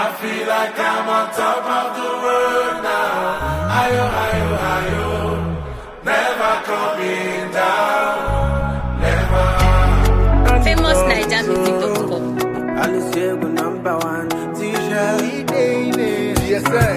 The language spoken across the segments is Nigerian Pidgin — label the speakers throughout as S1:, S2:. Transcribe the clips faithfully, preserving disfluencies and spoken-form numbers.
S1: feel like I'm on top of the world now. Ayo, ayo, ayo, never coming down, never.
S2: famous naija music dot com.
S3: Alice Diego number one T-shirt.
S1: Yes, sir.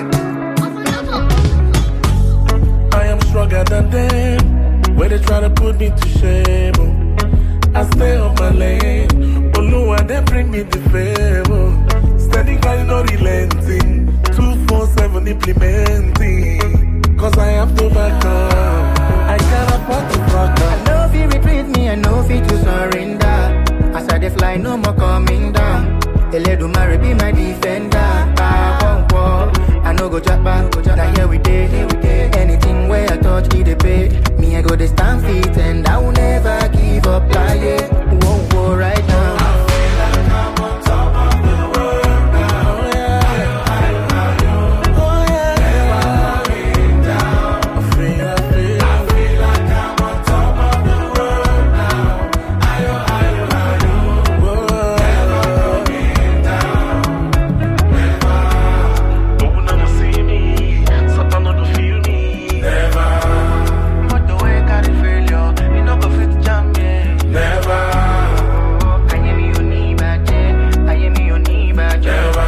S1: I am stronger than them. When they try to put me to shame, oh. I stay on my lane. Oluwa, they bring me the favor. Steady grind, no relenting. two four seven implementing. Cause I have to back up. I can't afford to fuck up.
S3: I know if you retreat me, I know if you to surrender. As I dey fly, no more coming down. Eledumare be my defender. I won't walk, I no go drop back. Now here we dey, anything where I touch, it dey pay. Me I go dey stand fit and I will never give up. Like it won't go right now.
S1: I feel like I'm on top of the world now. Oh yeah, oh yeah, never coming down. I feel, I feel, I feel like I'm on top of the world now. Ayo, ayo, ayo, never coming down, never. Don't wanna see me, Satan don't feel me, never.
S3: But the way I carry failure, you no go fit jam me.
S1: Never,
S3: I am you need back, I am you need back.
S1: never.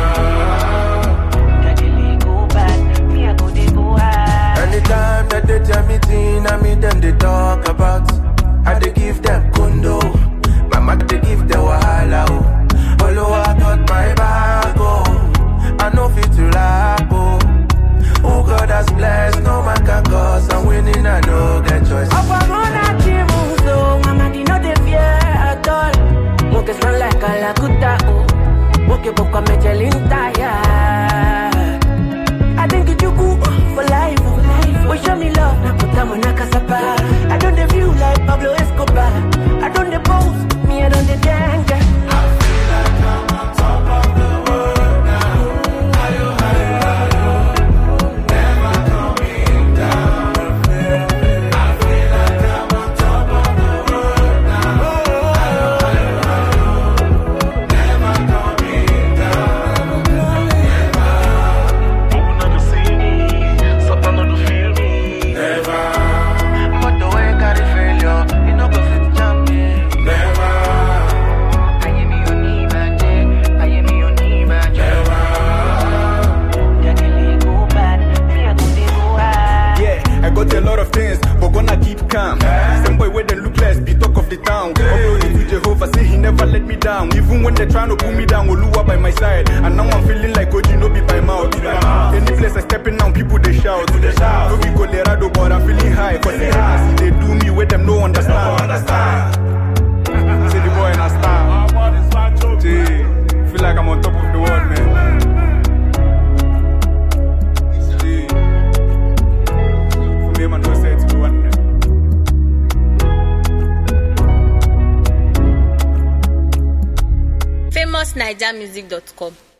S3: Anytime that they tell me thing, I mean them they talk about. I they give them condo, mama they give them wahala. Oh, although I got my bag, oh, I know fit to lack, oh. Oh God has blessed, no man can cause. I'm winning, I no get choice.
S4: Up I'm on a team, so mama did not fear at all. Moke smell like a lakuta, oh. Moke boka me jelling tired. I think it's you cool for life, oh. Oh, show me love, na put on a casapa. I don't the view like Pablo Escobar. I don't the pose, me I don't the dance.
S1: I feel like I'm on top of the world now. Ayo, ayo, ayo, never coming down. I feel like I'm on top of the world now. Ayo, ayo, ayo, never coming down, never. Don't wanna see me, Satan don't feel me, never,
S3: But the way I carry failure, you no go fit jam me.
S1: never,
S3: I am you need back, I am you need back.
S1: never.
S5: Yeah, I got a lot of things, but gonna keep calm. Same boy where they look less, be talk of the town. Uploaded to Jehovah, say he never let me down. Even when they trying to pull me down, Oluwa by my side. And now I'm feeling like Oji, no be by mouth. Any place I stepping down, people they shout. No be Colorado, but I'm feeling high. Cause the haters, they do me where them no understand. Say the boy in a star. Gee, feel like I'm on top of the world, man. Gee. For me, man, no say it's the one, man.
S2: famous naija music dot com.